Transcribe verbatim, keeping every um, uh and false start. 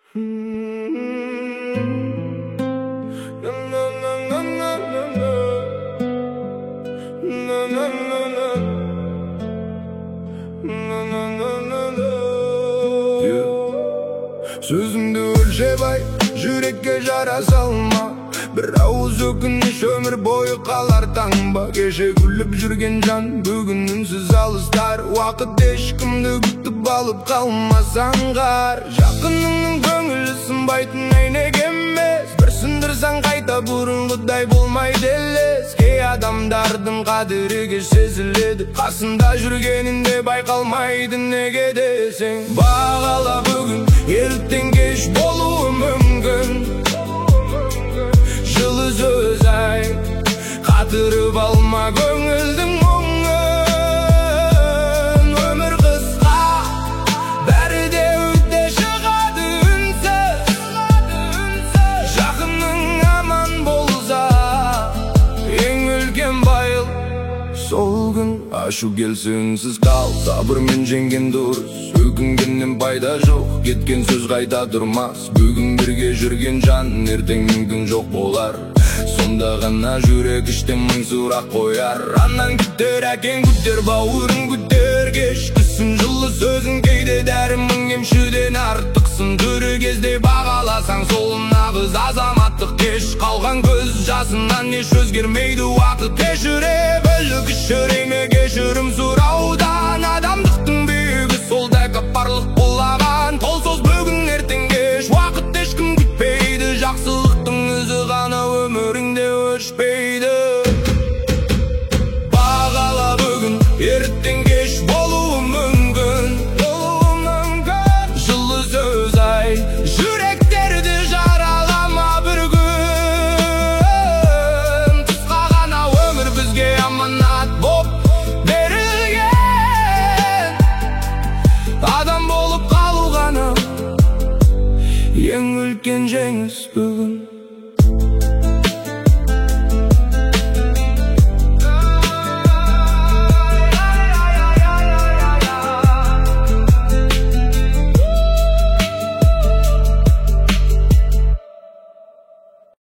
Сөзіңді өлшеп ай, жүрекке жара салма. Bir ауыз өкініш өмір бойы қалар таңба. Кеше күліп жүрген жан бүгін үнсіз алыстар. Уақыт ешкімді күтіп алып қалмасаңғар. Жақыныңның көңілі сынбайтын әйнек емес. Бір сындырсаң қайта бұрынғыдай болмайды елес. Кей адамдардың қадірі сезіледі, қасында жүргенінде байқалмайды неге десең. Бағала бүгін, ертең кеш болуы мүмкін. Жылы сөз ай, қатырып алма көңілдің мұңын. Өмір қысқа, бәрі де өте шығады үнсіз. Жақының аман болса, ең үлкен байыл сол күн. Ашу келсе үнсіз қал, сабырмен жеңген дұрыс. Өкінгеннен пайда жоқ, кеткен сөз қайта тұрмас. Бүгін бірге жүрген жан, ертең мүмкін жоқ болар. Сонда ғана жүрек іштен мың сұрақ қояр. Анан күтер әкең, күтер бауырың, күтер кешкісін. Жылы сөзің кейде дәрі мың емшіден артықсың. Түрі кезде бағаласаң, сол нағыз азаматтық. Кеш қалған көз жасынан еш өзгермейді уақыт. Кешіре біл кішіреңе кешірім сұраудан. Адамдықтың биігі сол тәкаппарлық болаған. Қолсыз бүгін ертең кеш, уақыт ешкім күтпейді. Жақсылықтың өзі ғана өміріңде өшпейді. Бағала бүгін, ертең кеш болуы мүмкін. Жылы сөз ай, жүректерді жаралама бір күн. Қысқа ғана өмір бізге аманат боп берілген. Адам болып қалу ғана ең үлкен жеңіс бүгін.